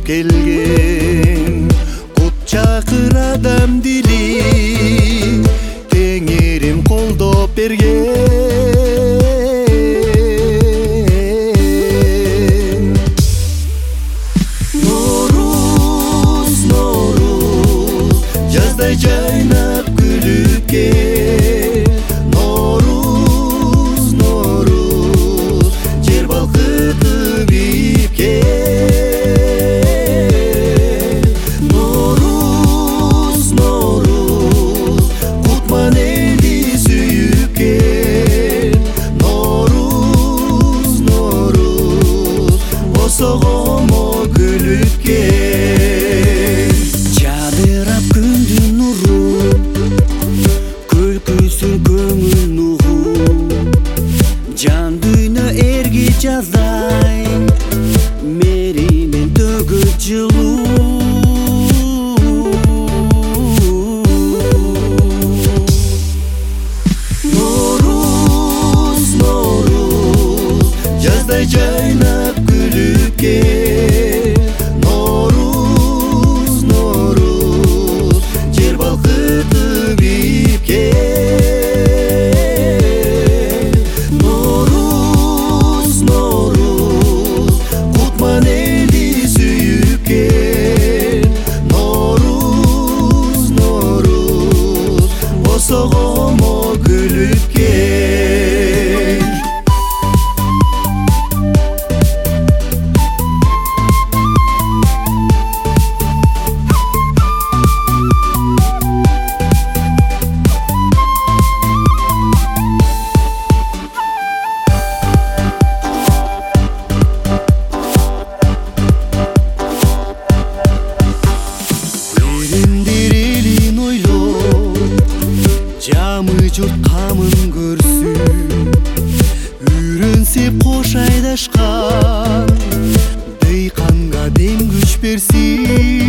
келген. Кут чакыр адам дили, теңирим колдоп берген. Норуз, Норуз, жаздай жайнап күлүп кел. Норуз, Норуз, жер балкытып ийип кел. Норуз, Норуз, кутман элди сүйүп кел. Норуз, Норуз, босогомо күлүп кел. Жадырап күндүн нуру, күлкүсүн көңүл нугу, жан дүйнө эрги жаздай, меримен төгөт жылуу. Норуз, Норуз, жаздай жайнап күлүп кел. Норуз, Норуз, жер балкытып ийип кел. Норуз, Норуз, кутман элди сүйүп кел. Норуз, Норуз, босогомо күлүп кел. Эриндер элин ойлоп, жамы журт камын көрсүн. Үйрөнсеп кош айдашкан, дыйканга дем күч берсин.